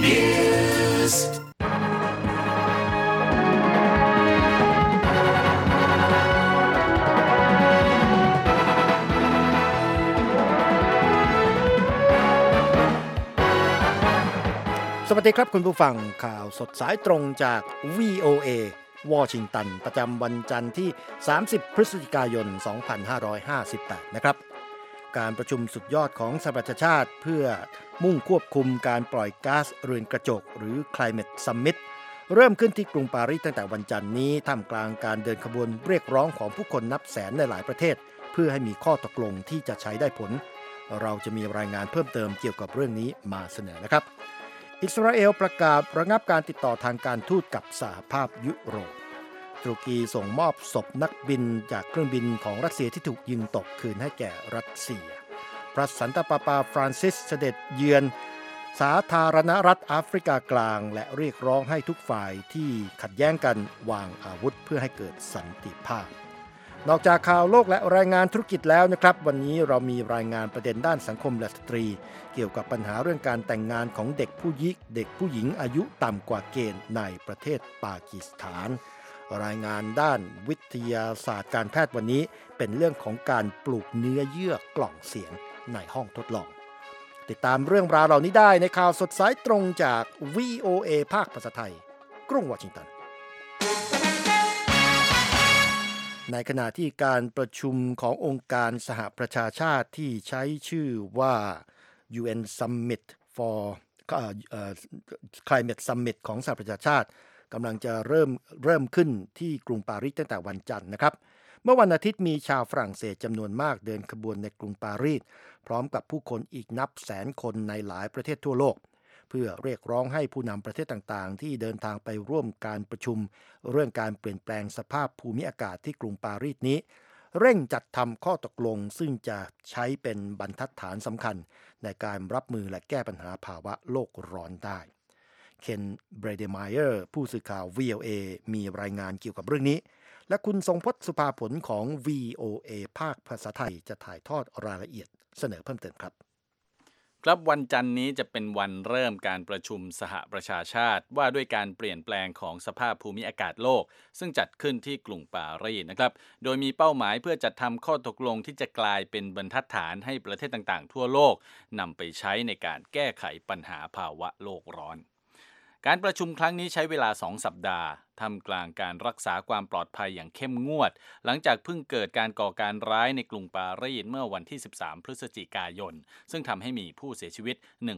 Newsสวัสดีครับคุณผู้ฟังข่าวสดสายตรงจาก VOA วอชิงตันประจำวันจันทร์ที่30พฤศจิกายน2558นะครับการประชุมสุดยอดของสหประชาชาติเพื่อมุ่งควบคุมการปล่อยก๊าซเรือนกระจกหรือ Climate Summit เริ่มขึ้นที่กรุงปารีสตั้งแต่วันจันทร์นี้ท่ามกลางการเดินขบวนเรียกร้องของผู้คนนับแสนในหลายประเทศเพื่อให้มีข้อตกลงที่จะใช้ได้ผลเราจะมีรายงานเพิ่มเติมเกี่ยวกับเรื่องนี้มาเสนอนะครับอิสราเอลประกาศระงับการติดต่อทางการทูตกับสหภาพยุโรปตุรกีส่งมอบศพนักบินจากเครื่องบินของรัสเซียที่ถูกยิงตกคืนให้แก่รัสเซียพระสันตะปาปาฟรานซิสเสด็จเยือนสาธารณรัฐแอฟริกากลางและเรียกร้องให้ทุกฝ่ายที่ขัดแย้งกันวางอาวุธเพื่อให้เกิดสันติภาพนอกจากข่าวโลกและรายงานธุรกิจแล้วนะครับวันนี้เรามีรายงานประเด็นด้านสังคมและสตรีเกี่ยวกับปัญหาเรื่องการแต่งงานของเด็กผู้หญิงอายุต่ำกว่าเกณฑ์ในประเทศปากีสถานรายงานด้านวิทยาศาสตร์การแพทย์วันนี้เป็นเรื่องของการปลูกเนื้อเยื่อกล่องเสียงในห้องทดลองติดตามเรื่องราวเหล่านี้ได้ในข่าวสดสายตรงจาก VOA ภาคภาษาไทยกรุงวอชิงตันในขณะที่การประชุมขององค์การสหประชาชาติที่ใช้ชื่อว่า UN Summit for Climate Summit ของสหประชาชาติกำลังจะเริ่มขึ้นที่กรุงปารีสตั้งแต่วันจันทร์นะครับเมื่อวันอาทิตย์มีชาวฝรั่งเศสจำนวนมากเดินขบวนในกรุงปารีสพร้อมกับผู้คนอีกนับแสนคนในหลายประเทศทั่วโลกเพื่อเรียกร้องให้ผู้นำประเทศต่างๆที่เดินทางไปร่วมการประชุมเรื่องการเปลี่ยนแปลงสภาพภูมิอากาศที่กรุงปารีสนี้เร่งจัดทำข้อตกลงซึ่งจะใช้เป็นบรรทัดฐานสำคัญในการรับมือและแก้ปัญหาภาวะโลกร้อนได้เคนเบรเดไมเออร์ผู้สื่อข่าว VOA มีรายงานเกี่ยวกับเรื่องนี้และคุณทรงพจน์สุภาผลของ VOA ภาคภาษาไทยจะถ่ายทอดรายละเอียดเสนอเพิ่มเติมครับครับวันจันทร์นี้จะเป็นวันเริ่มการประชุมสหประชาชาติว่าด้วยการเปลี่ยนแปลงของสภาพภูมิอากาศโลกซึ่งจัดขึ้นที่กรุงปารีสนะครับโดยมีเป้าหมายเพื่อจัดทำข้อตกลงที่จะกลายเป็นบรรทัดฐานให้ประเทศต่างๆทั่วโลกนำไปใช้ในการแก้ไขปัญหาภาวะโลกร้อนการประชุมครั้งนี้ใช้เวลา2 สัปดาห์ท่ามกลางการรักษาความปลอดภัยอย่างเข้มงวดหลังจากเพิ่งเกิดการก่อการร้ายในกรุงปารีสเมื่อวันที่13พฤศจิกายนซึ่งทำให้มีผู้เสียชีวิต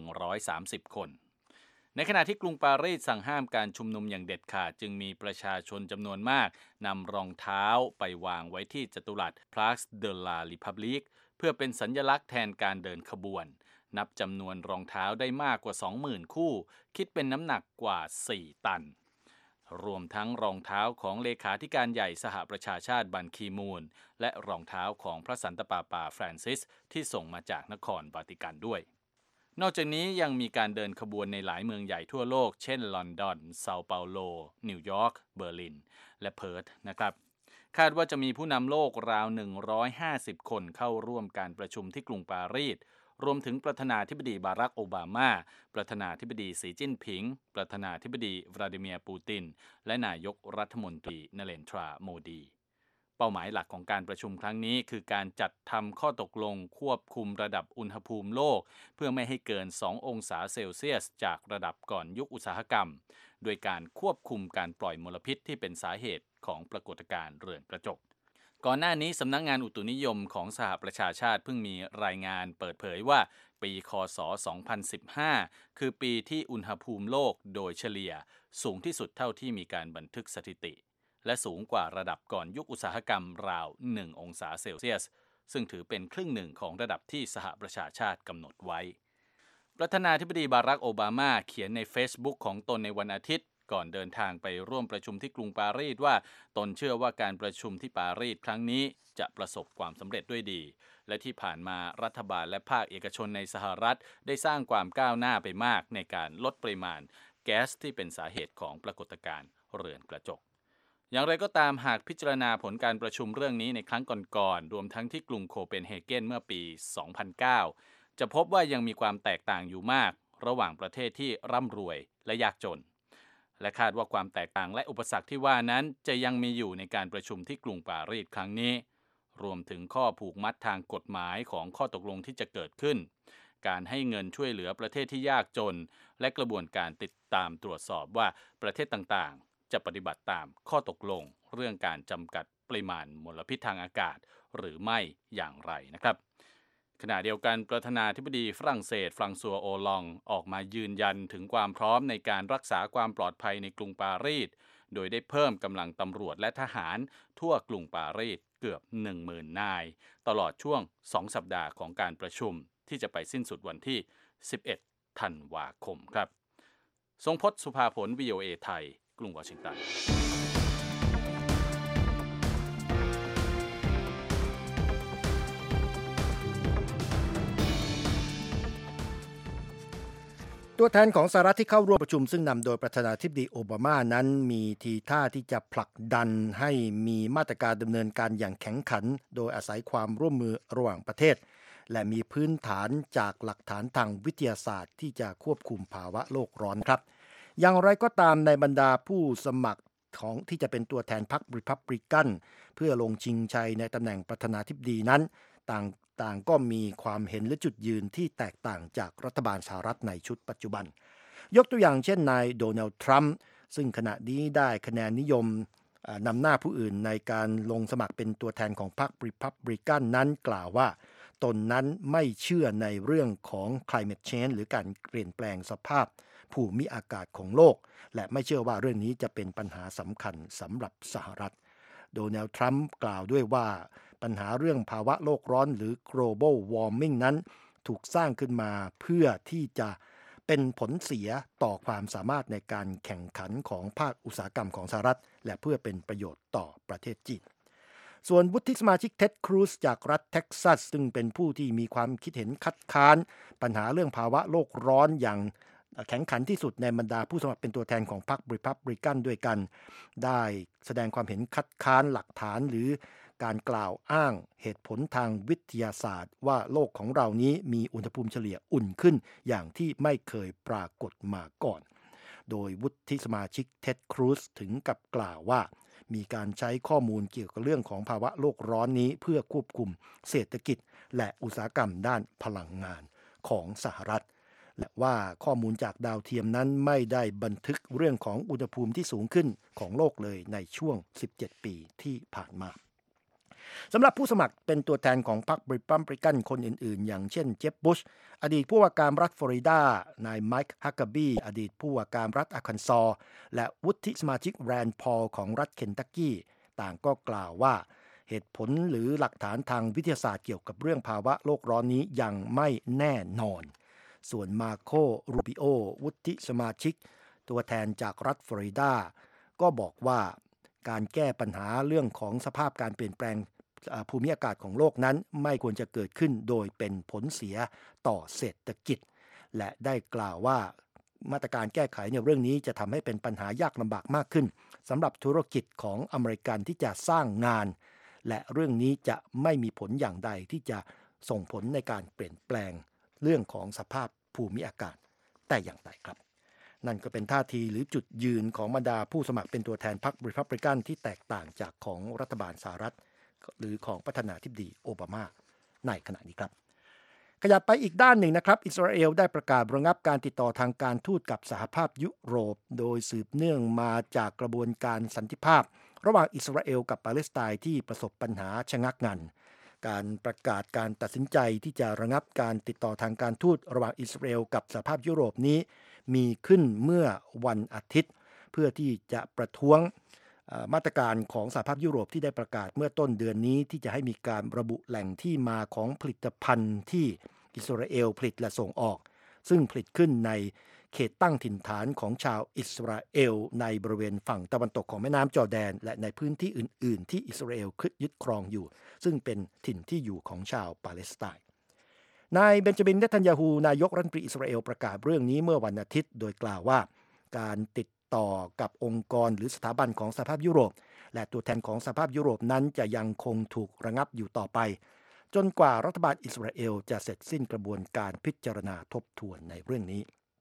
130คนในขณะที่กรุงปารีสสั่งห้ามการชุมนุมอย่างเด็ดขาดจึงมีประชาชนจำนวนมากนำรองเท้าไปวางไว้ที่จัตุรัส Place de la République เพื่อเป็นสัญลักษณ์แทนการเดินขบวนนับจำนวนรองเท้าได้มากกว่า 20,000 คู่คิดเป็นน้ำหนักกว่า4 ตันรวมทั้งรองเท้าของเลขาธิการใหญ่สหประชาชาติบันคีมูนและรองเท้าของพระสันตะปาปาฟรานซิสที่ส่งมาจากนครวาติกันด้วยนอกจากนี้ยังมีการเดินขบวนในหลายเมืองใหญ่ทั่วโลกเช่นลอนดอนเซาเปาโลนิวยอร์กเบอร์ลินและเพิร์ธนะครับคาดว่าจะมีผู้นำโลกราว150คนเข้าร่วมการประชุมที่กรุงปารีสรวมถึงประธานาธิบดีบารักโอบามาประธานาธิบดีสีจิ้นผิงประธานาธิบดีวลาดิเมียร์ปูตินและนายกรัฐมนตรีนเรนทราโมดีเป้าหมายหลักของการประชุมครั้งนี้คือการจัดทำข้อตกลงควบคุมระดับอุณหภูมิโลกเพื่อไม่ให้เกิน2 องศาเซลเซียสจากระดับก่อนยุคอุตสาหกรรมโดยการควบคุมการปล่อยมลพิษที่เป็นสาเหตุของปรากฏการณ์เรือนกระจกก่อนหน้านี้สำนักงานอุตุนิยมของสหประชาชาติเพิ่งมีรายงานเปิดเผยว่าปีค.ศ. 2015คือปีที่อุณหภูมิโลกโดยเฉลี่ยสูงที่สุดเท่าที่มีการบันทึกสถิติและสูงกว่าระดับก่อนยุคอุตสาหกรรมราว1 องศาเซลเซียสซึ่งถือเป็นครึ่งหนึ่งของระดับที่สหประชาชาติกำหนดไว้ประธานาธิบดีบารักโอบามาเขียนใน Facebook ของตนในวันอาทิตย์ก่อนเดินทางไปร่วมประชุมที่กรุงปารีสว่าตนเชื่อว่าการประชุมที่ปารีสครั้งนี้จะประสบความสำเร็จด้วยดีและที่ผ่านมารัฐบาลและภาคเอกชนในสหรัฐได้สร้างความก้าวหน้าไปมากในการลดปริมาณแก๊สที่เป็นสาเหตุของปรากฏการณ์เรือนกระจกอย่างไรก็ตามหากพิจารณาผลการประชุมเรื่องนี้ในครั้งก่อนๆรวมทั้งที่กรุงโคเปนเฮเกนเมื่อปี 2009 จะพบว่ายังมีความแตกต่างอยู่มากระหว่างประเทศที่ร่ำรวยและยากจนและคาดว่าความแตกต่างและอุปสรรคที่ว่านั้นจะยังมีอยู่ในการประชุมที่กรุงปารีสครั้งนี้รวมถึงข้อผูกมัดทางกฎหมายของข้อตกลงที่จะเกิดขึ้นการให้เงินช่วยเหลือประเทศที่ยากจนและกระบวนการติดตามตรวจสอบว่าประเทศต่างๆจะปฏิบัติตามข้อตกลงเรื่องการจำกัดปริมาณมลพิษทางอากาศหรือไม่อย่างไรนะครับขณะเดียวกันประธานาธิบดีฝรั่งเศสฟรังซัวโอลองออกมายืนยันถึงความพร้อมในการรักษาความปลอดภัยในกรุงปารีสโดยได้เพิ่มกำลังตำรวจและทหารทั่วกรุงปารีสเกือบ 10,000 นายตลอดช่วง2สัปดาห์ของการประชุมที่จะไปสิ้นสุดวันที่11ธันวาคมครับทรงพจน์สุภาผล VOA ไทยกรุงวอชิงตันตัวแทนของสหรัฐที่เข้าร่วมประชุมซึ่งนำโดยประธานาธิบดีโอบามานั้นมีทีท่าที่จะผลักดันให้มีมาตรการดำเนินการอย่างแข็งขันโดยอาศัยความร่วมมือระหว่างประเทศและมีพื้นฐานจากหลักฐานทางวิทยาศาสตร์ที่จะควบคุมภาวะโลกร้อนครับอย่างไรก็ตามในบรรดาผู้สมัครของที่จะเป็นตัวแทนพรรครีพับลิกันเพื่อลงชิงชัยในตำแหน่งประธานาธิบดีนั้นต่างก็มีความเห็นและจุดยืนที่แตกต่างจากรัฐบาลสหรัฐในชุดปัจจุบันยกตัวอย่างเช่นนายโดนัลด์ทรัมป์ซึ่งขณะนี้ได้คะแนนนิยมนำหน้าผู้อื่นในการลงสมัครเป็นตัวแทนของพรรครีพับลิกันนั้นกล่าวว่าตนนั้นไม่เชื่อในเรื่องของ climate change หรือการเปลี่ยนแปลงสภาพภูมิอากาศของโลกและไม่เชื่อว่าเรื่องนี้จะเป็นปัญหาสำคัญสำหรับสหรัฐโดนัลด์ทรัมป์กล่าวด้วยว่าปัญหาเรื่องภาวะโลกร้อนหรือ global warming นั้นถูกสร้างขึ้นมาเพื่อที่จะเป็นผลเสียต่อความสามารถในการแข่งขันของภาคอุตสาหกรรมของสหรัฐและเพื่อเป็นประโยชน์ต่อประเทศจีนส่วนวุฒิสมาชิกเท็ดครูซจากรัฐเท็กซัสซึ่งเป็นผู้ที่มีความคิดเห็นคัดค้านปัญหาเรื่องภาวะโลกร้อนอย่างแข็งขันที่สุดในบรรดาผู้สมัครเป็นตัวแทนของพรรครีพับลิกันด้วยกันได้แสดงความเห็นคัดค้านหลักฐานหรือการกล่าวอ้างเหตุผลทางวิทยาศาสตร์ว่าโลกของเรานี้มีอุณหภูมิเฉลี่ยอุ่นขึ้นอย่างที่ไม่เคยปรากฏมาก่อนโดยวุฒิสมาชิกเท็ดครูซถึงกับกล่าวว่ามีการใช้ข้อมูลเกี่ยวกับเรื่องของภาวะโลกร้อนนี้เพื่อควบคุมเศรษฐกิจและอุตสาหกรรมด้านพลังงานของสหรัฐและว่าข้อมูลจากดาวเทียมนั้นไม่ได้บันทึกเรื่องของอุณหภูมิที่สูงขึ้นของโลกเลยในช่วง17ปีที่ผ่านมาสำหรับผู้สมัครเป็นตัวแทนของพรรครีพับลิกันคนอื่นๆอย่างเช่นเจฟบุชอดีตผู้ว่าการรัฐฟลอริดานายไมค์ฮักเกอร์บี้อดีตผู้ว่าการรัฐอาร์คันซอสและวุฒิสมาชิกแรนด์พอลของรัฐเคนตักกี้ต่างก็กล่าวว่าเหตุผลหรือหลักฐานทางวิทยาศาสตร์เกี่ยวกับเรื่องภาวะโลกร้อนนี้ยังไม่แน่นอนส่วนมาโครูบิโอวุฒิสมาชิกตัวแทนจากรัฐฟลอริดาก็บอกว่าการแก้ปัญหาเรื่องของสภาพการเปลี่ยนแปลงภูมิอากาศของโลกนั้นไม่ควรจะเกิดขึ้นโดยเป็นผลเสียต่อเศรษฐกิจและได้กล่าวว่ามาตรการแก้ไขในเรื่องนี้จะทำให้เป็นปัญหายากลำบากมากขึ้นสำหรับธุรกิจของอเมริกันที่จะสร้างงานและเรื่องนี้จะไม่มีผลอย่างใดที่จะส่งผลในการเปลี่ยนแปลงเรื่องของสภาพภูมิอากาศแต่อย่างใดครับนั่นก็เป็นท่าทีหรือจุดยืนของบรรดาผู้สมัครเป็นตัวแทนพรรครีพับลิกันที่แตกต่างจากของรัฐบาลสหรัฐหรือของประธานาธิบดีโอบามาในขณะนี้ครับขยับไปอีกด้านหนึ่งนะครับอิสราเอลได้ประกาศระงับการติดต่อทางการทูตกับสหภาพยุโรปโดยสืบเนื่องมาจากกระบวนการสันติภาพระหว่างอิสราเอลกับปาเลสไตน์ที่ประสบปัญหาชะงักงันการประกาศการตัดสินใจที่จะระงับการติดต่อทางการทูตระหว่างอิสราเอลกับสหภาพยุโรปนี้มีขึ้นเมื่อวันอาทิตย์เพื่อที่จะประท้วงมาตรการของสหภาพยุโรปที่ได้ประกาศเมื่อต้นเดือนนี้ที่จะให้มีการระบุแหล่งที่มาของผลิตภัณฑ์ที่อิสราเอลผลิตและส่งออกซึ่งผลิตขึ้นในเขตตั้งถิ่นฐานของชาวอิสราเอลในบริเวณฝั่งตะวันตกของแม่น้ำจอร์แดนและในพื้นที่อื่นๆที่อิสราเอลยึดครองอยู่ซึ่งเป็นถิ่นที่อยู่ของชาวปาเลสไตน์นายเบนจามินเนทันยาฮูนายกรัฐมนตรีอิสราเอลประกาศเรื่องนี้เมื่อวันอาทิตย์โดยกล่าวว่าการติดต่อกับองค์กรหรือสถาบันของสหภาพยุโรปและตัวแทนของสหภาพยุโรปนั้นจะยังคงถูกระงับอยู่ต่อไปจนกว่ารัฐบาลอิสราเอลจะเสร็จสิ้นกระบวนการพิจารณาทบทวนในเรื่องนี้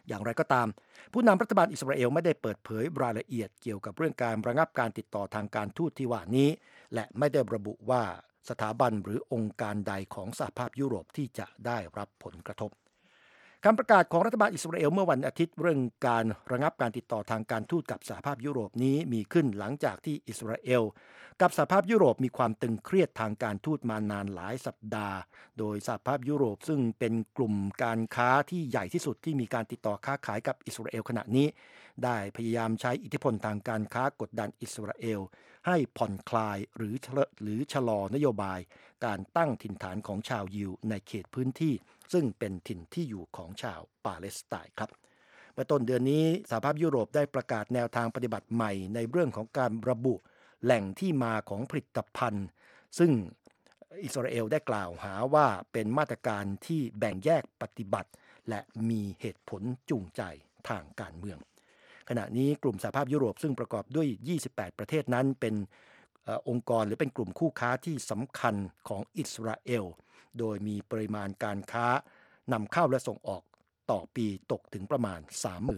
อย่างไรก็ตามผู้นำรัฐบาลอิสราเอลไม่ได้เปิดเผยรายละเอียดเกี่ยวกับเรื่องการระงับการติดต่อทางการทูตที่ว่านี้และไม่ได้ระบุว่าสถาบันหรือองค์การใดของสหภาพยุโรปที่จะได้รับผลกระทบคำประกาศของรัฐบาลอิสราเอลเมื่อวันอาทิตย์เรื่องการระงับการติดต่อทางการทูตกับสหภาพยุโรปนี้มีขึ้นหลังจากที่อิสราเอลกับสหภาพยุโรปมีความตึงเครียดทางการทูตมานานหลายสัปดาห์โดยสหภาพยุโรปซึ่งเป็นกลุ่มการค้าที่ใหญ่ที่สุดที่มีการติดต่อค้าขายกับอิสราเอลขณะนี้ได้พยายามใช้อิทธิพลทางการค้ากดดันอิสราเอลให้ผ่อนคลายหรือชะลอนโยบายการตั้งถิ่นฐานของชาวยิวในเขตพื้นที่ซึ่งเป็นถิ่นที่อยู่ของชาวปาเลสไตน์ครับเมื่อต้นเดือนนี้สหภาพยุโรปได้ประกาศแนวทางปฏิบัติใหม่ในเรื่องของการระบุแหล่งที่มาของผลิตภัณฑ์ซึ่งอิสราเอลได้กล่าวหาว่าเป็นมาตรการที่แบ่งแยกปฏิบัติและมีเหตุผลจูงใจทางการเมืองขณะนี้กลุ่มสหภาพยุโรปซึ่งประกอบด้วย28ประเทศนั้นเป็นองค์กรหรือเป็นกลุ่มคู่ค้าที่สำคัญของอิสราเอลโดยมีปริมาณการค้านำเข้าและส่งออกต่อปีตกถึงประมาณ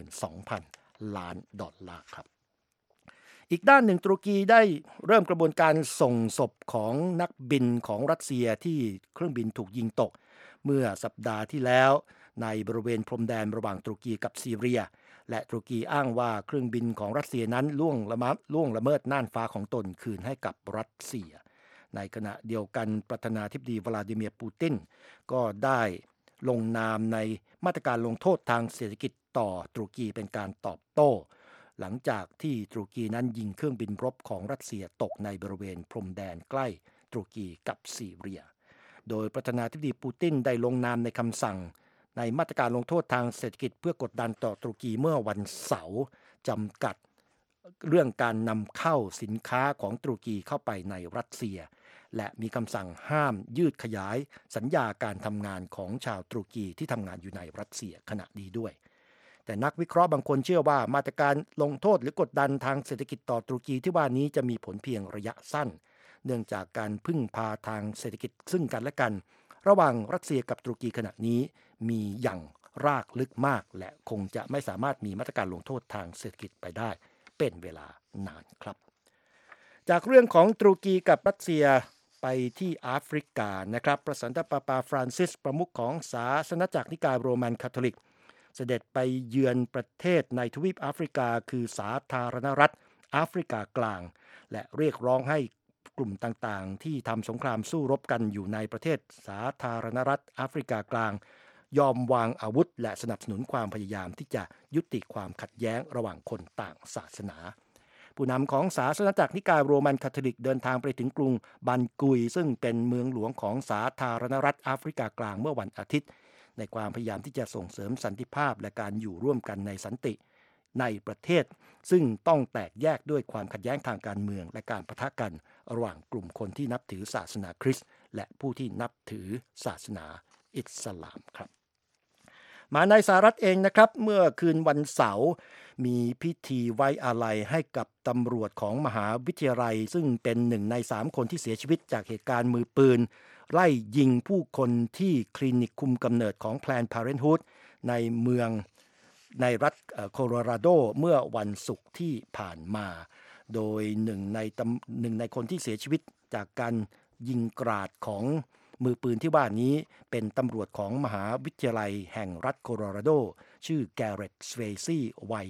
32,000 ล้านดอลลาร์ครับอีกด้านหนึ่งตุรกีได้เริ่มกระบวนการส่งศพของนักบินของรัสเซียที่เครื่องบินถูกยิงตกเมื่อสัปดาห์ที่แล้วในบริเวณพรมแดนระหว่างตุรกีกับซีเรียและตุรกีอ้างว่าเครื่องบินของรัสเซียนั้นล่วงละเมิดน่านฟ้าของตนคืนให้กับรัสเซียในขณะเดียวกันประธานาธิบดีวลาดิเมียร์ปูตินก็ได้ลงนามในมาตรการลงโทษทางเศรษฐกิจต่อตุรกีเป็นการตอบโต้หลังจากที่ตุรกีนั้นยิงเครื่องบินรบของรัสเซียตกในบริเวณพรมแดนใกล้ตุรกีกับซีเรียโดยประธานาธิบดีปูตินได้ลงนามในคำสั่งในมาตรการลงโทษทางเศรษฐกิจเพื่อกดดันต่อตุรกีเมื่อวันเสาร์จำกัดเรื่องการนำเข้าสินค้าของตุรกีเข้าไปในรัสเซียและมีคำสั่งห้ามยืดขยายสัญญาการทำงานของชาวตุรกีที่ทำงานอยู่ในรัสเซียขณะนี้ด้วยแต่นักวิเคราะห์บางคนเชื่อว่ามาตรการลงโทษหรือกดดันทางเศรษฐกิจต่อตุรกีที่ว่านี้จะมีผลเพียงระยะสั้นเนื่องจากการพึ่งพาทางเศรษฐกิจซึ่งกันและกันระหว่างรัสเซียกับตุรกีขณะนี้มีอย่างรากลึกมากและคงจะไม่สามารถมีมาตรการลงโทษทางเศรษฐกิจไปได้เป็นเวลานานครับจากเรื่องของตุรกีกับรัสเซียไปที่แอฟริกานะครับพระสันตะปาปาฟรานซิสประมุขของศาสนจักรนิกายโรมันคาทอลิกเสด็จไปเยือนประเทศในทวีปแอฟริกาคือสาธารณรัฐแอฟริกากลางและเรียกร้องให้กลุ่มต่างๆที่ทำสงครามสู้รบกันอยู่ในประเทศสาธารณรัฐแอฟริกากลางยอมวางอาวุธและสนับสนุนความพยายามที่จะยุติความขัดแย้งระหว่างคนต่างศาสนาผู้นำของศาสนจักรนิกายโรมันคาทอลิกเดินทางไปถึงกรุงบันกุยซึ่งเป็นเมืองหลวงของสาธารณรัฐแอฟริกากลางเมื่อวันอาทิตย์ในความพยายามที่จะส่งเสริมสันติภาพและการอยู่ร่วมกันในสันติในประเทศซึ่งต้องแตกแยกด้วยความขัดแย้งทางการเมืองและการปะทะกันระหว่างกลุ่มคนที่นับถือศาสนาคริสต์และผู้ที่นับถือศาสนาอิสลามครับมาในสหรัฐเองนะครับเมื่อคืนวันเสาร์มีพิธีไว้อาลัยให้กับตำรวจของมหาวิทยาลัยซึ่งเป็น1 ใน 3 คนที่เสียชีวิตจากเหตุการณ์มือปืนไล่ยิงผู้คนที่คลินิกคุมกำเนิดของ Planned Parenthood ในเมืองในรัฐโคโลราโดเมื่อวันศุกร์ที่ผ่านมาโดยหนึ่งในคนที่เสียชีวิตจากการยิงกราดของมือปืนที่ว่านี้เป็นตำรวจของมหาวิทยาลัยแห่งรัฐโคโลราโดชื่อแกเรตสเวซี่วัย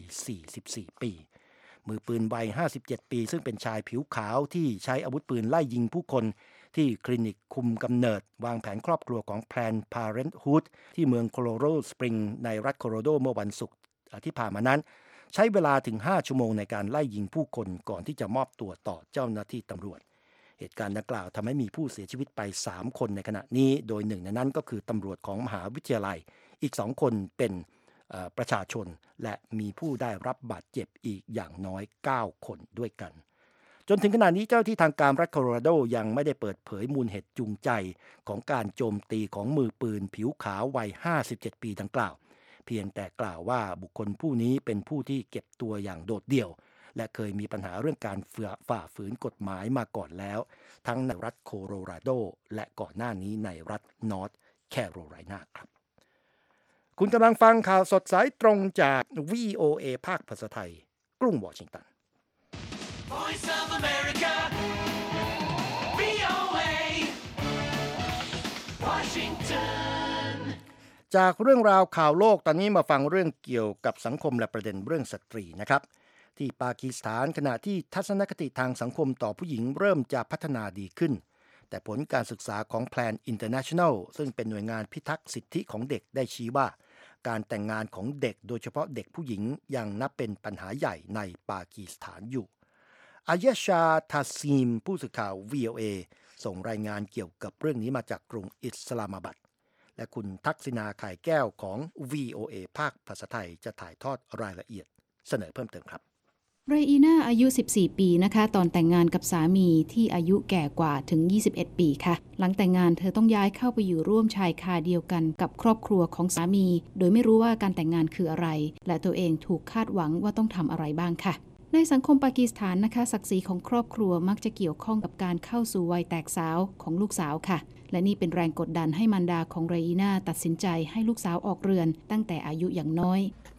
44 ปีมือปืนวัย57 ปีซึ่งเป็นชายผิวขาวที่ใช้อาวุธปืนไล่ยิงผู้คนที่คลินิกคุมกำเนิดวางแผนครอบครัวของ Planned Parenthood ที่เมืองโคโลราโดสปริงในรัฐโคโลราโดเมื่อวันศุกร์ที่ผ่านมานั้นใช้เวลาถึง5 ชั่วโมงในการไล่ยิงผู้คนก่อนที่จะมอบตัวต่อเจ้าหน้าที่ตำรวจเหตุการณ์ดังกล่าวทำให้มีผู้เสียชีวิตไป3 คนในขณะนี้โดยหนึ่งในนั้นก็คือตำรวจของมหาวิทยาลัยอีก2 คนเป็นประชาชนและมีผู้ได้รับบาดเจ็บอีกอย่างน้อย9 คนด้วยกันจนถึงขณะนี้เจ้าที่ทางการรัฐโคโลราโดยังไม่ได้เปิดเผยมูลเหตุจูงใจของการโจมตีของมือปืนผิวขาววัย57 ปีดังกล่าวเพียงแต่กล่าวว่าบุคคลผู้นี้เป็นผู้ที่เก็บตัวอย่างโดดเดี่ยวและเคยมีปัญหาเรื่องการฝ่าฝืนกฎหมายมาก่อนแล้วทั้งในรัฐโคโลราโดและก่อนหน้านี้ในรัฐนอร์ทแคโรไลนาครับคุณกำลังฟังข่าวสดสายตรงจาก VOA ภาคภาษาไทยกรุงวอชิงตัน Voice of America, VOA, Washington. จากเรื่องราวข่าวโลกตอนนี้มาฟังเรื่องเกี่ยวกับสังคมและประเด็นเรื่องสตรีนะครับที่ปากีสถานขณะที่ทัศนคติทางสังคมต่อผู้หญิงเริ่มจะพัฒนาดีขึ้นแต่ผลการศึกษาของ Plan International ซึ่งเป็นหน่วยงานพิทักษ์สิทธิของเด็กได้ชี้ว่าการแต่งงานของเด็กโดยเฉพาะเด็กผู้หญิงยังนับเป็นปัญหาใหญ่ในปากีสถานอยู่อายชา ทาซีมผู้สื่อข่าว VOA ส่งรายงานเกี่ยวกับเรื่องนี้มาจากกรุงอิสลามบัดและคุณทักษิณาไข่แก้วของ VOA ภาคภาษาไทยจะถ่ายทอดรายละเอียดเสนอเพิ่มเติมครับเรอีน่าอายุ14ปีนะคะตอนแต่งงานกับสามีที่อายุแก่กว่าถึง21ปีค่ะหลังแต่งงานเธอต้องย้ายเข้าไปอยู่ร่วมชายคาเดียวกันกับครอบครัวของสามีโดยไม่รู้ว่าการแต่งงานคืออะไรและตัวเองถูกคาดหวังว่าต้องทำอะไรบ้างค่ะในสังคมปากีสถานนะคะศักดิ์ศรีของครอบครัวมักจะเกี่ยวข้องกับการเข้าสู่วัยแตกสาวของลูกสาวค่ะและนี่เป็นแรงกดดันให้มารดาของเรอีน่าตัดสินใจให้ลูกสาวออกเรือนตั้งแต่อายุอย่างน้อย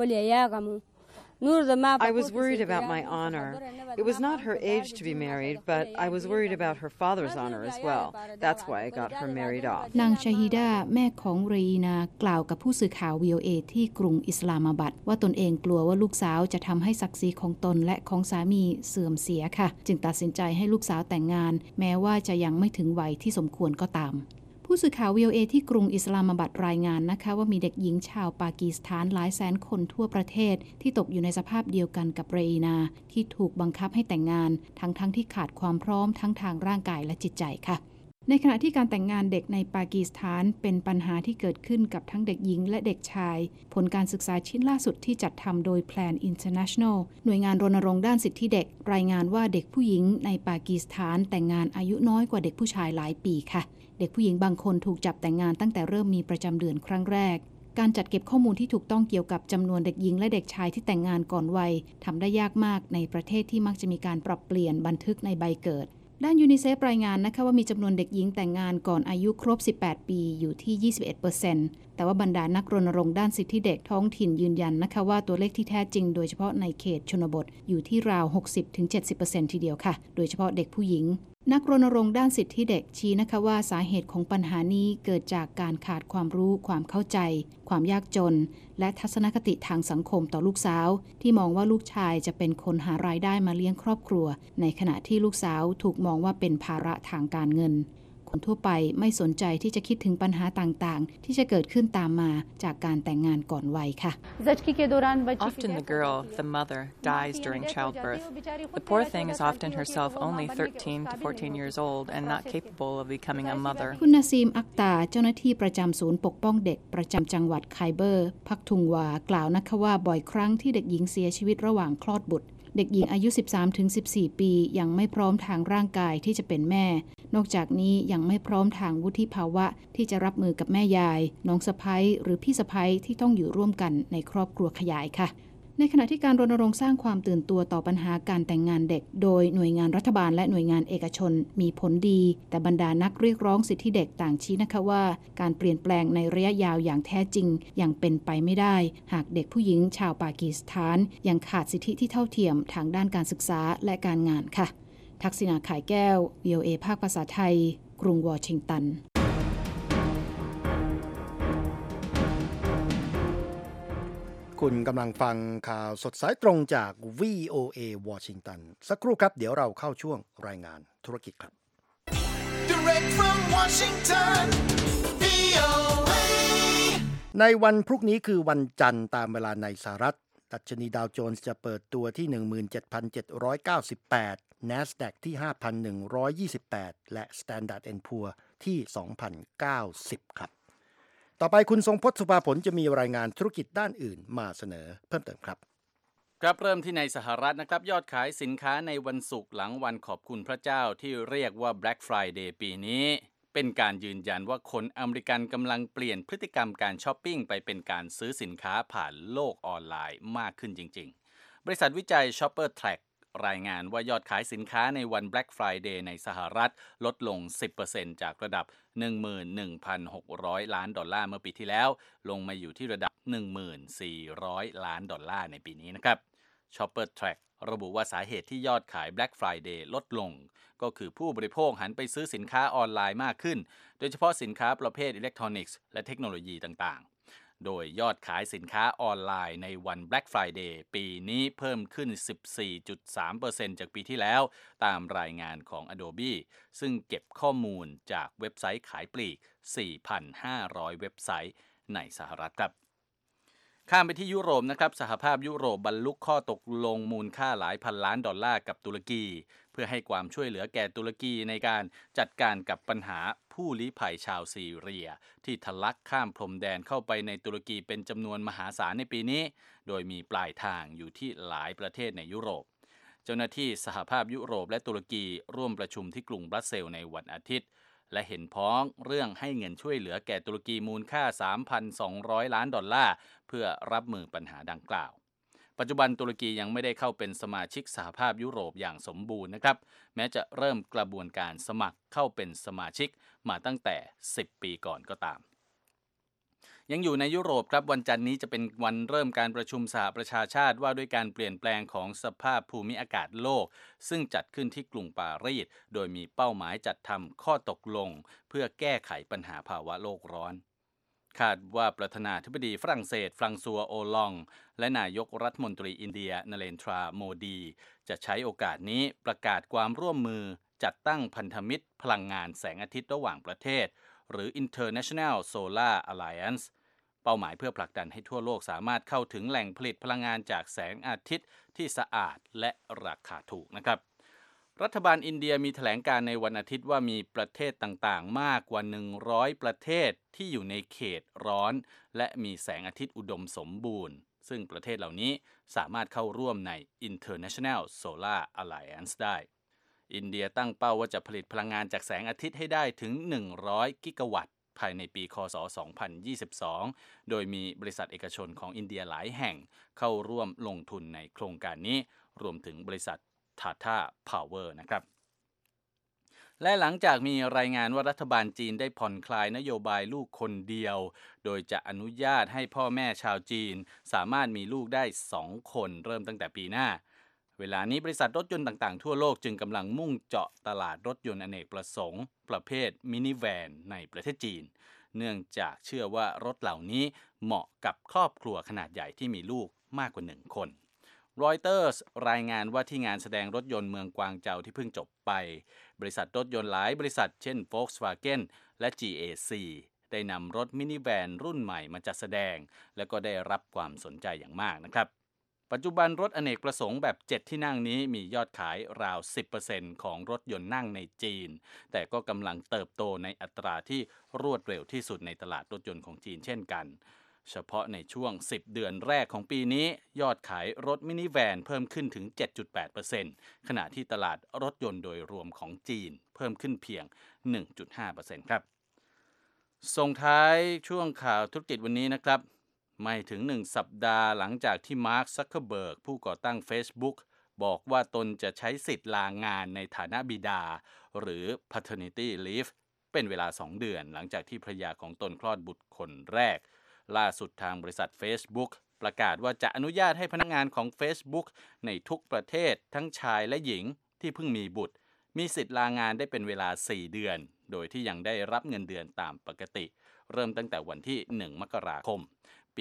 I was worried about my honor. It was not her age to be married, but I was worried about her father's honor as well. That's why I got her married off. นางชาฮิดาแม่ของเรอีนากล่าวกับผู้สื่อข่าว VOA ที่กรุงอิสลามบัดว่าตนเองกลัวว่าลูกสาวจะทำให้ศักดิ์ศรีของตนและของสามีเสื่อมเสียค่ะจึงตัดสินใจให้ลูกสาวแต่งงานแม้ว่าจะยังไม่ถึงวัยที่สมควรก็ตามผู้สื่อข่าว VOA ที่กรุงอิสลามบัดรายงานนะคะว่ามีเด็กหญิงชาวปากีสถานหลายแสนคนทั่วประเทศที่ตกอยู่ในสภาพเดียวกันกับเรอีนาที่ถูกบังคับให้แต่งงานทั้งที่ขาดความพร้อมทั้งทางร่างกายและจิตใจค่ะในขณะที่การแต่งงานเด็กในปากีสถานเป็นปัญหาที่เกิดขึ้นกับทั้งเด็กหญิงและเด็กชายผลการศึกษาชิ้นล่าสุดที่จัดทำโดย Plan International หน่วยงานรณรงค์ด้านสิทธิเด็กรายงานว่าเด็กผู้หญิงในปากีสถานแต่งงานอายุน้อยกว่าเด็กผู้ชายหลายปีค่ะเด็กผู้หญิงบางคนถูกจับแต่งงานตั้งแต่เริ่มมีประจำเดือนครั้งแรกการจัดเก็บข้อมูลที่ถูกต้องเกี่ยวกับจำนวนเด็กหญิงและเด็กชายที่แต่งงานก่อนวัยทำได้ยากมากในประเทศที่มักจะมีการปรับเปลี่ยนบันทึกในใบเกิดด้านยูนิเซฟรายงานนะคะว่ามีจำนวนเด็กหญิงแต่งงานก่อนอายุครบ18ปีอยู่ที่ 21% แต่ว่าบรรดานักรณรงค์ด้านสิทธิเด็กท้องถิ่นยืนยันนะคะว่าตัวเลขที่แท้จริงโดยเฉพาะในเขตชนบทอยู่ที่ราว 60-70% ทีเดียวค่ะโดยเฉพาะเด็กผู้หญิงนักรณรงค์ด้านสิทธิเด็กชี้นะคะว่าสาเหตุของปัญหานี้เกิดจากการขาดความรู้ความเข้าใจความยากจนและทัศนคติทางสังคมต่อลูกสาวที่มองว่าลูกชายจะเป็นคนหารายได้มาเลี้ยงครอบครัวในขณะที่ลูกสาวถูกมองว่าเป็นภาระทางการเงินคนทั่วไปไม่สนใจที่จะคิดถึงปัญหาต่างๆที่จะเกิดขึ้นตามมาจากการแต่งงานก่อนวัยค่ะ Often the girl, the mother, dies during childbirth. The poor thing is often herself only 13 to 14 years old and not capable of becoming a mother. คุณนาซีมอักตาเจ้าหน้าที่ประจำศูนย์ปกป้องเด็กประจำจังหวัดไคเบอร์พักทุงวากล่าวนะคะว่าบ่อยครั้งที่เด็กหญิงเสียชีวิตระหว่างคลอดบุตรเด็กหญิงอายุ 13-14 ปียังไม่พร้อมทางร่างกายที่จะเป็นแม่นอกจากนี้ยังไม่พร้อมทางวุฒิภาวะที่จะรับมือกับแม่ยายน้องสะใภ้หรือพี่สะใภ้ที่ต้องอยู่ร่วมกันในครอบครัวขยายค่ะในขณะที่การรณรงค์สร้างความตื่นตัวต่อปัญหาการแต่งงานเด็กโดยหน่วยงานรัฐบาลและหน่วยงานเอกชนมีผลดีแต่บรรดานักเรียกร้องสิทธิเด็กต่างชี้นะคะว่าการเปลี่ยนแปลงในระยะยาวอย่างแท้จริงยังเป็นไปไม่ได้หากเด็กผู้หญิงชาวปากีสถานยังขาดสิทธิที่เท่าเทียมทางด้านการศึกษาและการงานค่ะทักษิณาไข่แก้ว VOA ภาคภาษาไทยกรุงวอชิงตันคุณกำลังฟังข่าวสดสายตรงจาก VOA วอชิงตันสักครู่ครับเดี๋ยวเราเข้าช่วงรายงานธุรกิจครับ Direct from Washington, VOA. ในวันพรุ่งนี้คือวันจันทร์ตามเวลาในสหรัฐดัชนีดาวโจนส์จะเปิดตัวที่ 17,798 NASDAQ ที่ 5,128 และ Standard & Poor ที่ 2,090 ครับต่อไปคุณทรงพจน์สุภาผลจะมีรายงานธุรกิจด้านอื่นมาเสนอเพิ่มเติมครับครับเริ่มที่ในสหรัฐนะครับยอดขายสินค้าในวันศุกร์หลังวันขอบคุณพระเจ้าที่เรียกว่า Black Friday ปีนี้เป็นการยืนยันว่าคนอเมริกันกำลังเปลี่ยนพฤติกรรมการช้อปปิ้งไปเป็นการซื้อสินค้าผ่านโลกออนไลน์มากขึ้นจริงๆบริษัทวิจัย Shopper Track รายงานว่ายอดขายสินค้าในวัน Black Friday ในสหรัฐลดลง 10% จากระดับ 11,600 ล้านดอลลาร์เมื่อปีที่แล้วลงมาอยู่ที่ระดับ 1,400 ล้านดอลลาร์ในปีนี้นะครับ Shopper Track ระบุว่าสาเหตุที่ยอดขาย Black Friday ลดลงก็คือผู้บริโภคหันไปซื้อสินค้าออนไลน์มากขึ้นโดยเฉพาะสินค้าประเภทอิเล็กทรอนิกส์และเทคโนโลยีต่างๆโดยยอดขายสินค้าออนไลน์ในวัน Black Friday ปีนี้เพิ่มขึ้น 14.3% จากปีที่แล้วตามรายงานของ Adobe ซึ่งเก็บข้อมูลจากเว็บไซต์ขายปลีก 4,500 เว็บไซต์ในสหรัฐครับข้ามไปที่ยุโรปนะครับสหภาพยุโรปบรรลุข้อตกลงมูลค่าหลายพันล้านดอลลาร์กับตุรกีเพื่อให้ความช่วยเหลือแก่ตุรกีในการจัดการกับปัญหาผู้ลี้ภัยชาวซีเรียที่ทะลักข้ามพรมแดนเข้าไปในตุรกีเป็นจำนวนมหาศาลในปีนี้โดยมีปลายทางอยู่ที่หลายประเทศในยุโรปเจ้าหน้าที่สหภาพยุโรปและตุรกีร่วมประชุมที่กรุงบรัสเซลส์ในวันอาทิตย์และเห็นพ้องเรื่องให้เงินช่วยเหลือแก่ตุรกีมูลค่า 3,200 ล้านดอลลาร์เพื่อรับมือปัญหาดังกล่าวปัจจุบันตุรกียังไม่ได้เข้าเป็นสมาชิกสหภาพยุโรปอย่างสมบูรณ์นะครับแม้จะเริ่มกระบวนการสมัครเข้าเป็นสมาชิกมาตั้งแต่10 ปีก่อนก็ตามยังอยู่ในยุโรปครับวันจันทร์นี้จะเป็นวันเริ่มการประชุมสหประชาชาติว่าด้วยการเปลี่ยนแปลงของสภาพภูมิอากาศโลกซึ่งจัดขึ้นที่กรุงปารีสโดยมีเป้าหมายจัดทำข้อตกลงเพื่อแก้ไขปัญหาภาวะโลกร้อนคาดว่าประธานาธิบดีฝรั่งเศสฟรังซัวโอลองและนายกรัฐมนตรีอินเดียนเรนทราโมดีจะใช้โอกาสนี้ประกาศความร่วมมือจัดตั้งพันธมิตรพลังงานแสงอาทิตย์ระหว่างประเทศหรือ International Solar Alliance เป้าหมายเพื่อผลักดันให้ทั่วโลกสามารถเข้าถึงแหล่งผลิตพลังงานจากแสงอาทิตย์ที่สะอาดและราคาถูกนะครับรัฐบาลอินเดียมีแถลงการในวันอาทิตย์ว่ามีประเทศต่างๆมากกว่า100ประเทศที่อยู่ในเขตร้อนและมีแสงอาทิตย์อุดมสมบูรณ์ซึ่งประเทศเหล่านี้สามารถเข้าร่วมใน International Solar Alliance ได้อินเดียตั้งเป้าว่าจะผลิตพลังงานจากแสงอาทิตย์ให้ได้ถึง100กิกะวัตต์ภายในปีคศ 2022 โดยมีบริษัทเอกชนของอินเดียหลายแห่งเข้าร่วมลงทุนในโครงการนี้รวมถึงบริษัทTata Power นะครับและหลังจากมีรายงานว่ารัฐบาลจีนได้ผ่อนคลายนโยบายลูกคนเดียวโดยจะอนุญาตให้พ่อแม่ชาวจีนสามารถมีลูกได้2คนเริ่มตั้งแต่ปีหน้าเวลานี้บริษัทรถยนต์ต่างๆทั่วโลกจึงกำลังมุ่งเจาะตลาดรถยนต์อเนกประสงค์ประเภทมินิแวนในประเทศจีนเนื่องจากเชื่อว่ารถเหล่านี้เหมาะกับครอบครัวขนาดใหญ่ที่มีลูกมากกว่า1คนรอยเตอร์สรายงานว่าที่งานแสดงรถยนต์เมืองกวางเจาที่เพิ่งจบไปบริษัทรถยนต์หลายบริษัทเช่น Volkswagen และ GAC ได้นำรถมินิแวนรุ่นใหม่มาจัดแสดงและก็ได้รับความสนใจอย่างมากนะครับปัจจุบันรถอเนกประสงค์แบบ7ที่นั่งนี้มียอดขายราว 10% ของรถยนต์นั่งในจีนแต่ก็กำลังเติบโตในอัตราที่รวดเร็วที่สุดในตลาดรถยนต์ของจีนเช่นกันเฉพาะในช่วง10เดือนแรกของปีนี้ยอดขายรถมินิแวนเพิ่มขึ้นถึง 7.8% ขณะที่ตลาดรถยนต์โดยรวมของจีนเพิ่มขึ้นเพียง 1.5% ครับส่งท้ายช่วงข่าวธุรกิจวันนี้นะครับไม่ถึง1สัปดาห์หลังจากที่มาร์ค ซักเคอร์เบิร์กผู้ก่อตั้ง Facebook บอกว่าตนจะใช้สิทธิ์ลางานในฐานะบิดาหรือ paternity leave เป็นเวลา2เดือนหลังจากที่ภรรยาของตนคลอดบุตรคนแรกล่าสุดทางบริษัท Facebook ประกาศว่าจะอนุญาตให้พนักงานของ Facebook ในทุกประเทศทั้งชายและหญิงที่เพิ่งมีบุตรมีสิทธิ์ลางานได้เป็นเวลา4เดือนโดยที่ยังได้รับเงินเดือนตามปกติเริ่มตั้งแต่วันที่1มกราคมปี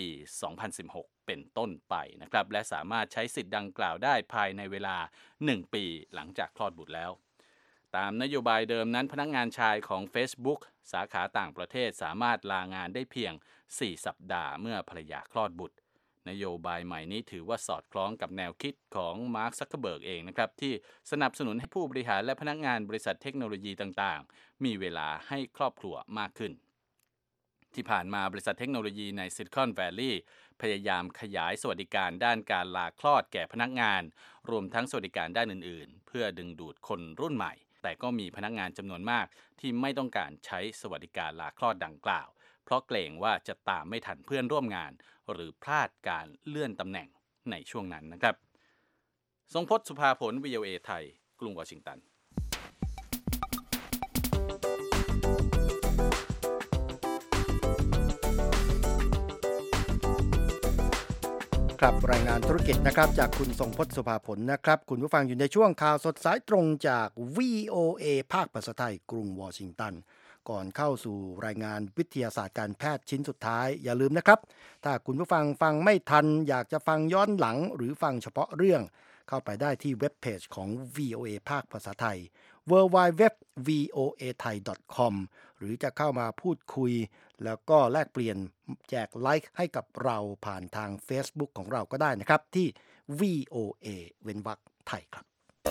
2016 เป็นต้นไปนะครับและสามารถใช้สิทธิ์ดังกล่าวได้ภายในเวลา1ปีหลังจากคลอดบุตรแล้วตามนโยบายเดิมนั้นพนักงานชายของ Facebook สาขาต่างประเทศสามารถลางานได้เพียง4สัปดาห์เมื่อภรรยาคลอดบุตรนโยบายใหม่นี้ถือว่าสอดคล้องกับแนวคิดของมาร์ค ซักเคอร์เบิร์กเองนะครับที่สนับสนุนให้ผู้บริหารและพนักงานบริษัทเทคโนโลยีต่างๆมีเวลาให้ครอบครัวมากขึ้นที่ผ่านมาบริษัทเทคโนโลยีในซิลิคอนแวลลีย์พยายามขยายสวัสดิการด้านการลาคลอดแก่พนักงานรวมทั้งสวัสดิการด้านอื่นๆเพื่อดึงดูดคนรุ่นใหม่แต่ก็มีพนักงานจำนวนมากที่ไม่ต้องการใช้สวัสดิการลาคลอดดังกล่าวเพราะเกรงว่าจะตามไม่ทันเพื่อนร่วมงานหรือพลาดการเลื่อนตำแหน่งในช่วงนั้นนะครับทรงพจน์ สุภาผล VOA ไทยกรุงวอชิงตันครับรายงานธุรกิจนะครับจากคุณทรงพจน์ สุภาผลนะครับคุณผู้ฟังอยู่ในช่วงข่าวสดสายตรงจาก VOA ภาคภาษาไทยกรุงวอชิงตันก่อนเข้าสู่รายงานวิทยาศาสตร์การแพทย์ชิ้นสุดท้ายอย่าลืมนะครับถ้าคุณผู้ฟังฟังไม่ทันอยากจะฟังย้อนหลังหรือฟังเฉพาะเรื่องเข้าไปได้ที่เว็บเพจของ VOA ภาคภาษาไทย www.voathai.com หรือจะเข้ามาพูดคุยแล้วก็แลกเปลี่ยนแจกไลค์ให้กับเราผ่านทาง Facebook ของเราก็ได้นะครับที่ VOA เว้นวรรคไทยครับ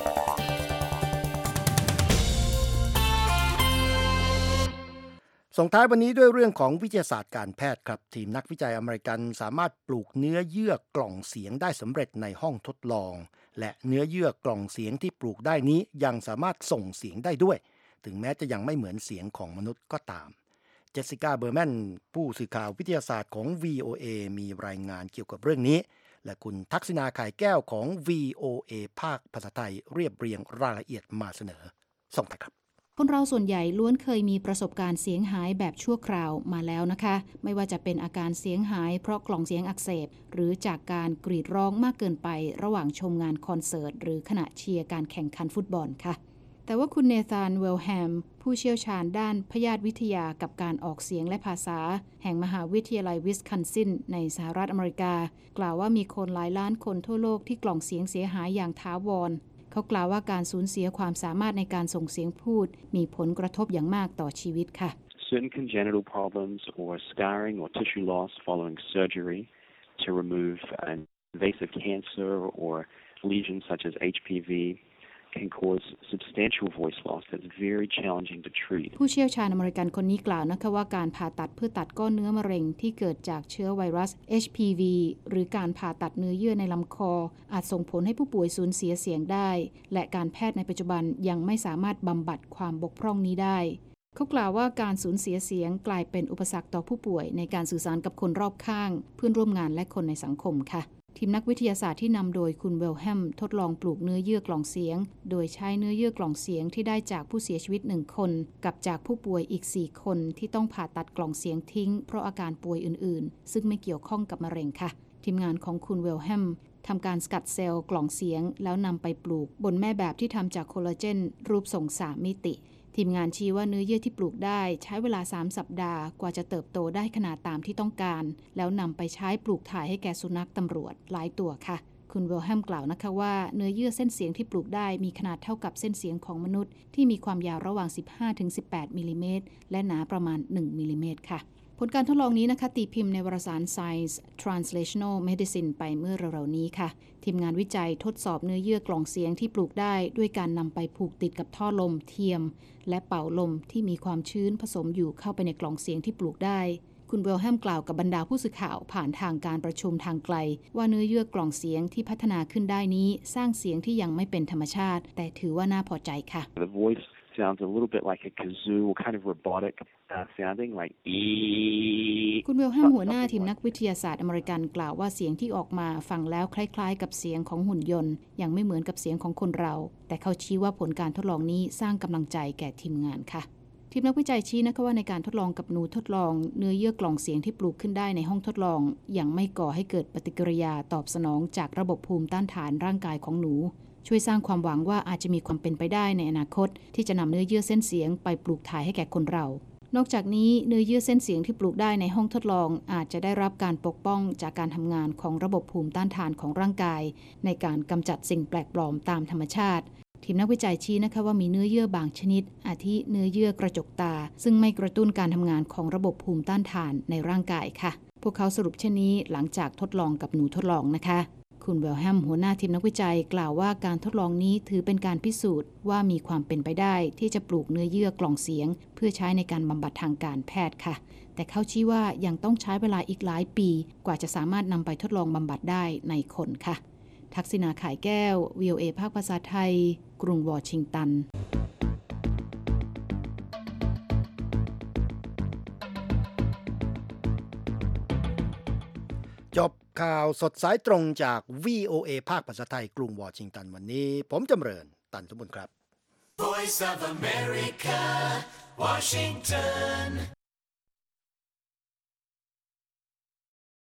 ส่งท้ายวันนี้ด้วยเรื่องของวิทยาศาสตร์การแพทย์ครับทีมนักวิจัยอเมริกันสามารถปลูกเนื้อเยื่อกล่องเสียงได้สำเร็จในห้องทดลองและเนื้อเยื่อกล่องเสียงที่ปลูกได้นี้ยังสามารถส่งเสียงได้ด้วยถึงแม้จะยังไม่เหมือนเสียงของมนุษย์ก็ตามเจสสิก้าเบอร์แมนผู้สื่อข่าววิทยาศาสตร์ของ VOA มีรายงานเกี่ยวกับเรื่องนี้และคุณทักษิณา ข่ายแก้วของ VOA ภาคภาษาไทยเรียบเรียงรายละเอียดมาเสนอส่งไปครับคนเราส่วนใหญ่ล้วนเคยมีประสบการณ์เสียงหายแบบชั่วคราวมาแล้วนะคะไม่ว่าจะเป็นอาการเสียงหายเพราะกล่องเสียงอักเสบหรือจากการกรีดร้องมากเกินไประหว่างชมงานคอนเสิร์ตหรือขณะเชียร์การแข่งขันฟุตบอลค่ะแต่ว่าคุณเนธาน เวลแฮมผู้เชี่ยวชาญด้านพยาธิวิทยากับการออกเสียงและภาษาแห่งมหาวิทยาลัยวิสคอนซินในสหรัฐอเมริกากล่าวว่ามีคนหลายล้านคนทั่วโลกที่กล่องเสียงเสียหายอย่างถาวรเขากล่าวว่าการสูญเสียความสามารถในการส่งเสียงพูดมีผลกระทบอย่างมากต่อชีวิตค่ะ Certain congenital problems or scarring or tissue loss following surgery to remove an invasive cancer or lesions such as HPV can cause substantial voice loss that's very challenging to treat. ผู้เชี่ยวชาญอเมริกันคนนี้กล่าวนะคะว่าการผ่าตัดเพื่อตัดก้อนเนื้อมะเร็งที่เกิดจากเชื้อไวรัส HPV หรือการผ่าตัดเนื้อเยื่อในลำคออาจส่งผลให้ผู้ป่วยสูญเสียเสียงได้และการแพทย์ในปัจจุบันยังไม่สามารถบำบัดความบกพร่องนี้ได้เขากล่าวว่าการสูญเสียเสียงกลายเป็นอุปสรรคต่อผู้ป่วยในการสื่อสารกับคนรอบข้างเพื่อนร่วมงานและคนในสังคมค่ะทีมนักวิทยาศาสตร์ที่นำโดยคุณเวลแฮมทดลองปลูกเนื้อเยื่อกล่องเสียงโดยใช้เนื้อเยื่อกล่องเสียงที่ได้จากผู้เสียชีวิต1คนกับจากผู้ป่วยอีก4คนที่ต้องผ่าตัดกล่องเสียงทิ้งเพราะอาการป่วยอื่นๆซึ่งไม่เกี่ยวข้องกับมะเร็งค่ะทีมงานของคุณเวลแฮมทำการสกัดเซลล์กล่องเสียงแล้วนำไปปลูกบนแม่แบบที่ทำจากโคลลาเจนรูปทรง3มิติทีมงานชี้ว่าเนื้อเยื่อที่ปลูกได้ใช้เวลา3สัปดาห์กว่าจะเติบโตได้ขนาดตามที่ต้องการแล้วนำไปใช้ปลูกถ่ายให้แก่สุนัขตำรวจหลายตัวค่ะคุณเวลแฮมกล่าวนะคะว่าเนื้อเยื่อเส้นเสียงที่ปลูกได้มีขนาดเท่ากับเส้นเสียงของมนุษย์ที่มีความยาวระหว่าง 15-18 มิลลิเมตรและหนาประมาณ1มิลลิเมตรค่ะผลการทดลองนี้นะคะตีพิมพ์ในวารสาร Science Translational Medicine ไปเมื่อเร็วๆนี้ค่ะทีมงานวิจัยทดสอบเนื้อเยื่อกล่องเสียงที่ปลูกได้ด้วยการนำไปผูกติดกับท่อลมเทียมและเป่าลมที่มีความชื้นผสมอยู่เข้าไปในกล่องเสียงที่ปลูกได้คุณเวลแฮมกล่าวกับบรรดาผู้สื่อข่าวผ่านทางการประชุมทางไกลว่าเนื้อเยื่อกล่องเสียงที่พัฒนาขึ้นได้นี้สร้างเสียงที่ยังไม่เป็นธรรมชาติแต่ถือว่าน่าพอใจค่ะ The voice sounds a little bit like a kazoo, kind of robotic sounding, like คุณเวลแฮมหัวหน้าทีมนักวิทยาศาสตร์อเมริกันกล่าวว่าเสียงที่ออกมาฟังแล้วคล้ายๆกับเสียงของหุ่นยนต์ยังไม่เหมือนกับเสียงของคนเราแต่เขาชี้ว่าผลการทดลองนี้สร้างกำลังใจแก่ทีมงานค่ะทีมนักวิจัยชี้นะคะว่าในการทดลองกับหนูทดลองเนื้อเยื่อกล่องเสียงที่ปลูกขึ้นได้ในห้องทดลองยังไม่ก่อให้เกิดปฏิกิริยาตอบสนองจากระบบภูมิต้านทานร่างกายของหนูช่วยสร้างความหวังว่าอาจจะมีความเป็นไปได้ในอนาคตที่จะนำเนื้อเยื่อเส้นเสียงไปปลูกถ่ายให้แก่คนเรานอกจากนี้เนื้อเยื่อเส้นเสียงที่ปลูกได้ในห้องทดลองอาจจะได้รับการปกป้องจากการทำงานของระบบภูมิต้านทานของร่างกายในการกำจัดสิ่งแปลกปลอมตามธรรมชาติทีมนักวิจัยชี้นะคะว่ามีเนื้อเยื่อบางชนิดอาทิเนื้อเยื่อกระจกตาซึ่งไม่กระตุ้นการทำงานของระบบภูมิต้านทานในร่างกายค่ะพวกเขาสรุปเช่นนี้หลังจากทดลองกับหนูทดลองนะคะคุณเวลแฮมหัวหน้าทีมนักวิจัยกล่าวว่าการทดลองนี้ถือเป็นการพิสูจน์ว่ามีความเป็นไปได้ที่จะปลูกเนื้อเยื่อกล่องเสียงเพื่อใช้ในการบำบัดทางการแพทย์ค่ะแต่เขาชี้ว่ายังต้องใช้เวลาอีกหลายปีกว่าจะสามารถนำไปทดลองบำบัดได้ในคนค่ะทักษิณา ข่ายแก้ว VOA ภาคภาษาไทยกรุงวอชิงตันจบข่าวสดสายตรงจาก VOA ภาคภาษาไทยกรุงวอชิงตันวันนี้ผมจำเริญตันสมบุญครับ Voice of America, Washington